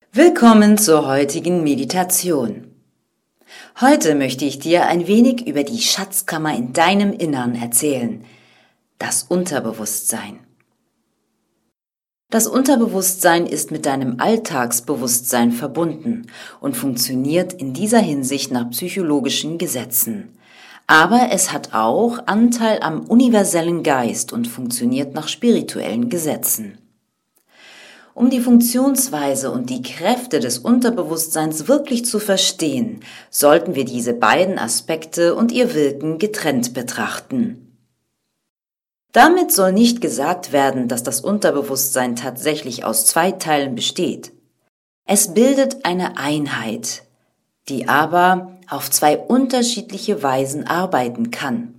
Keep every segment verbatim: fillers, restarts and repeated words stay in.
Willkommen zur heutigen Meditation. Heute möchte ich dir ein wenig über die Schatzkammer in deinem Innern erzählen, das Unterbewusstsein. Das Unterbewusstsein ist mit deinem Alltagsbewusstsein verbunden und funktioniert in dieser Hinsicht nach psychologischen Gesetzen. Aber es hat auch Anteil am universellen Geist und funktioniert nach spirituellen Gesetzen. Um die Funktionsweise und die Kräfte des Unterbewusstseins wirklich zu verstehen, sollten wir diese beiden Aspekte und ihr Wirken getrennt betrachten. Damit soll nicht gesagt werden, dass das Unterbewusstsein tatsächlich aus zwei Teilen besteht. Es bildet eine Einheit, die aber auf zwei unterschiedliche Weisen arbeiten kann.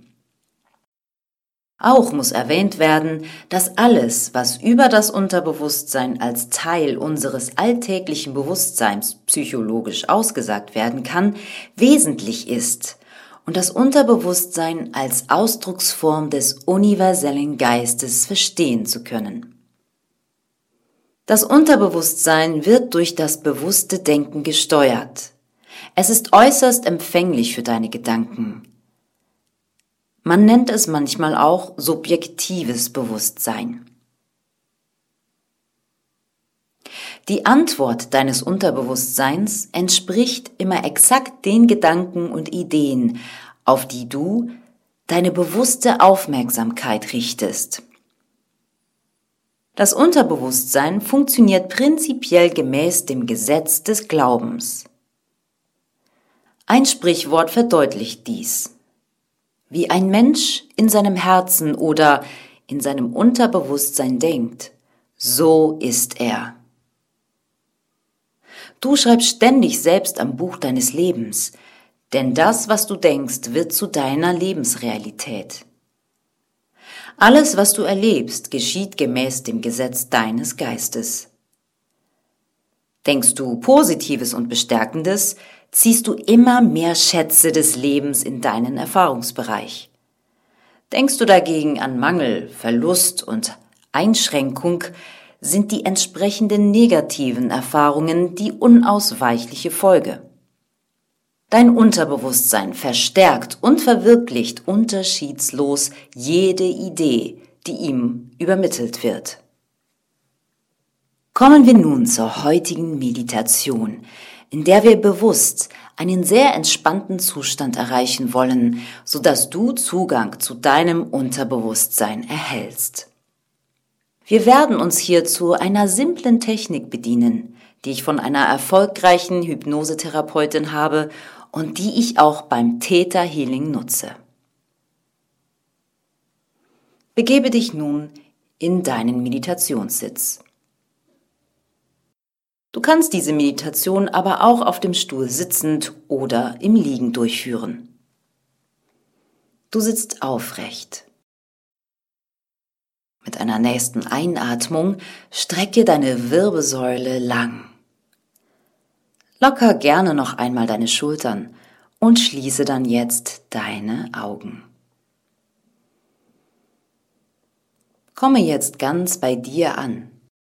Auch muss erwähnt werden, dass alles, was über das Unterbewusstsein als Teil unseres alltäglichen Bewusstseins psychologisch ausgesagt werden kann, wesentlich ist und das Unterbewusstsein als Ausdrucksform des universellen Geistes verstehen zu können. Das Unterbewusstsein wird durch das bewusste Denken gesteuert. Es ist äußerst empfänglich für deine Gedanken. Man nennt es manchmal auch subjektives Bewusstsein. Die Antwort deines Unterbewusstseins entspricht immer exakt den Gedanken und Ideen, auf die du deine bewusste Aufmerksamkeit richtest. Das Unterbewusstsein funktioniert prinzipiell gemäß dem Gesetz des Glaubens. Ein Sprichwort verdeutlicht dies. Wie ein Mensch in seinem Herzen oder in seinem Unterbewusstsein denkt, so ist er. Du schreibst ständig selbst am Buch deines Lebens, denn das, was du denkst, wird zu deiner Lebensrealität. Alles, was du erlebst, geschieht gemäß dem Gesetz deines Geistes. Denkst du Positives und Bestärkendes, ziehst du immer mehr Schätze des Lebens in deinen Erfahrungsbereich. Denkst du dagegen an Mangel, Verlust und Einschränkung, sind die entsprechenden negativen Erfahrungen die unausweichliche Folge. Dein Unterbewusstsein verstärkt und verwirklicht unterschiedslos jede Idee, die ihm übermittelt wird. Kommen wir nun zur heutigen Meditation, in der wir bewusst einen sehr entspannten Zustand erreichen wollen, sodass du Zugang zu deinem Unterbewusstsein erhältst. Wir werden uns hierzu einer simplen Technik bedienen, die ich von einer erfolgreichen Hypnosetherapeutin habe und die ich auch beim Theta Healing nutze. Begebe dich nun in deinen Meditationssitz. Du kannst diese Meditation aber auch auf dem Stuhl sitzend oder im Liegen durchführen. Du sitzt aufrecht. Mit einer nächsten Einatmung strecke deine Wirbelsäule lang. Locker gerne noch einmal deine Schultern und schließe dann jetzt deine Augen. Komme jetzt ganz bei dir an.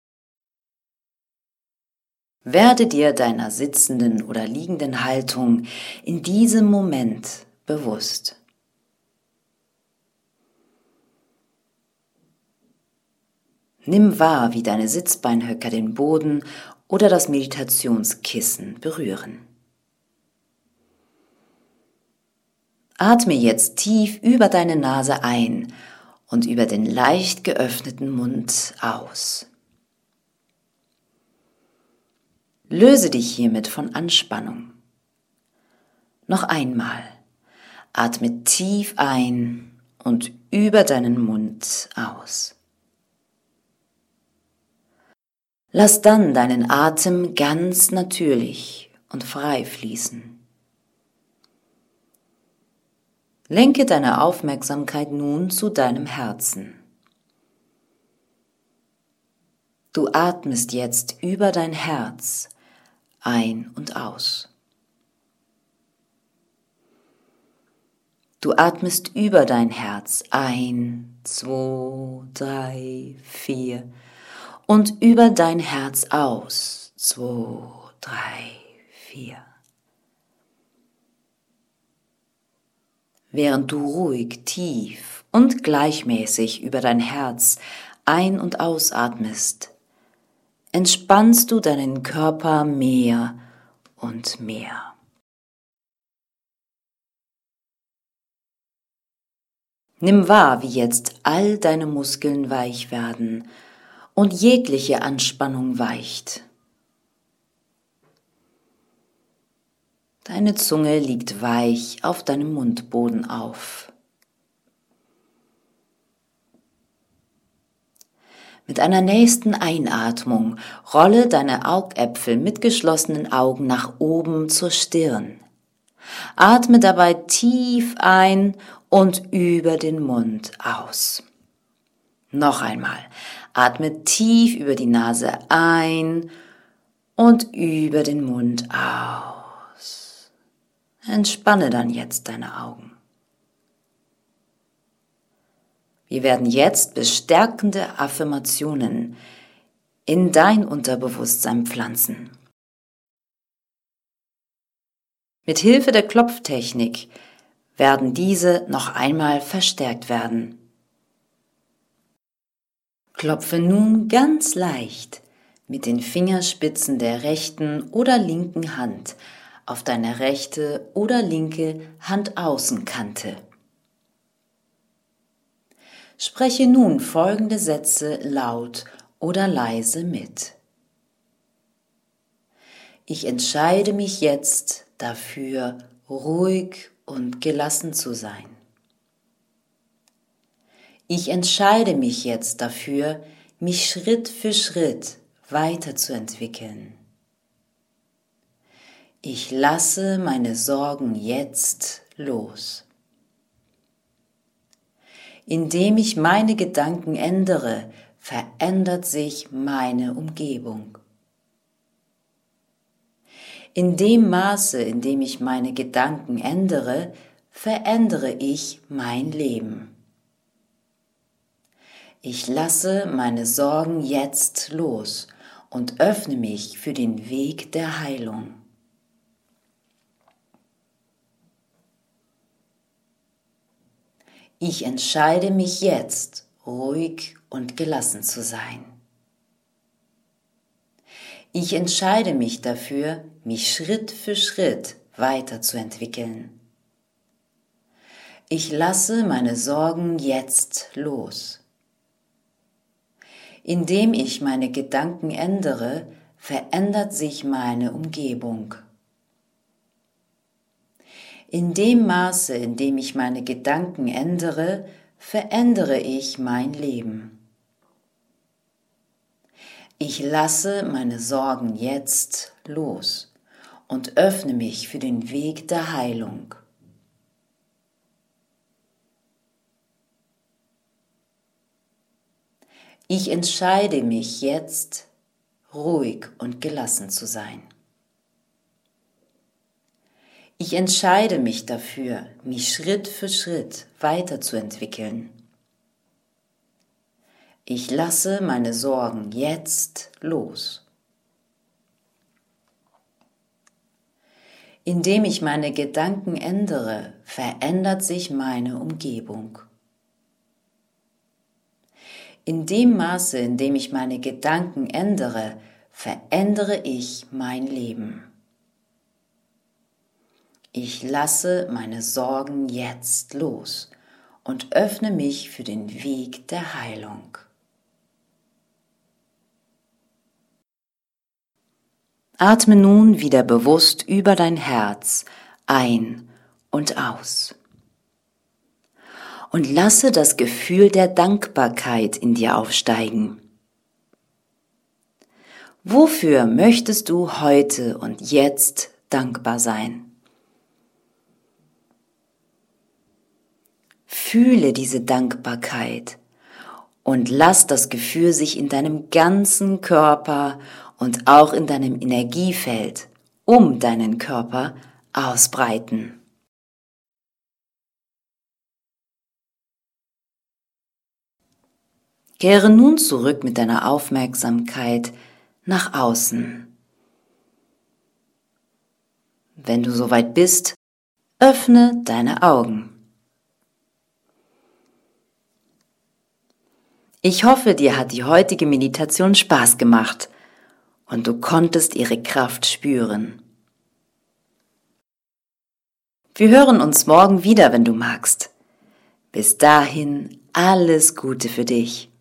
Werde dir deiner sitzenden oder liegenden Haltung in diesem Moment bewusst. Nimm wahr, wie deine Sitzbeinhöcker den Boden oder das Meditationskissen berühren. Atme jetzt tief über deine Nase ein und über den leicht geöffneten Mund aus. Löse dich hiermit von Anspannung. Noch einmal. Atme tief ein und über deinen Mund aus. Lass dann deinen Atem ganz natürlich und frei fließen. Lenke deine Aufmerksamkeit nun zu deinem Herzen. Du atmest jetzt über dein Herz ein und aus. Du atmest über dein Herz ein, zwei, drei, vier und über dein Herz aus. zwei, drei, vier. Während du ruhig, tief und gleichmäßig über dein Herz ein- und ausatmest, entspannst du deinen Körper mehr und mehr. Nimm wahr, wie jetzt all deine Muskeln weich werden und jegliche Anspannung weicht. Deine Zunge liegt weich auf deinem Mundboden auf. Mit einer nächsten Einatmung rolle deine Augäpfel mit geschlossenen Augen nach oben zur Stirn. Atme dabei tief ein und über den Mund aus. Noch einmal. Atme tief über die Nase ein und über den Mund aus. Entspanne dann jetzt deine Augen. Wir werden jetzt bestärkende Affirmationen in dein Unterbewusstsein pflanzen. Mit Hilfe der Klopftechnik werden diese noch einmal verstärkt werden. Klopfe nun ganz leicht mit den Fingerspitzen der rechten oder linken Hand auf deine rechte oder linke Handaußenkante. Spreche nun folgende Sätze laut oder leise mit. Ich entscheide mich jetzt dafür, ruhig und gelassen zu sein. Ich entscheide mich jetzt dafür, mich Schritt für Schritt weiterzuentwickeln. Ich lasse meine Sorgen jetzt los. Indem ich meine Gedanken ändere, verändert sich meine Umgebung. In dem Maße, in dem ich meine Gedanken ändere, verändere ich mein Leben. Ich lasse meine Sorgen jetzt los und öffne mich für den Weg der Heilung. Ich entscheide mich jetzt, ruhig und gelassen zu sein. Ich entscheide mich dafür, mich Schritt für Schritt weiterzuentwickeln. Ich lasse meine Sorgen jetzt los. Indem ich meine Gedanken ändere, verändert sich meine Umgebung. In dem Maße, in dem ich meine Gedanken ändere, verändere ich mein Leben. Ich lasse meine Sorgen jetzt los und öffne mich für den Weg der Heilung. Ich entscheide mich jetzt, ruhig und gelassen zu sein. Ich entscheide mich dafür, mich Schritt für Schritt weiterzuentwickeln. Ich lasse meine Sorgen jetzt los. Indem ich meine Gedanken ändere, verändert sich meine Umgebung. In dem Maße, in dem ich meine Gedanken ändere, verändere ich mein Leben. Ich lasse meine Sorgen jetzt los und öffne mich für den Weg der Heilung. Atme nun wieder bewusst über dein Herz ein und aus. Und lasse das Gefühl der Dankbarkeit in dir aufsteigen. Wofür möchtest du heute und jetzt dankbar sein? Fühle diese Dankbarkeit und lass das Gefühl sich in deinem ganzen Körper und auch in deinem Energiefeld um deinen Körper ausbreiten. Kehre nun zurück mit deiner Aufmerksamkeit nach außen Wenn du soweit bist, öffne deine Augen. Ich hoffe, dir hat die heutige Meditation Spaß gemacht und du konntest ihre Kraft spüren. Wir hören uns morgen wieder, wenn du magst. Bis dahin alles Gute für dich.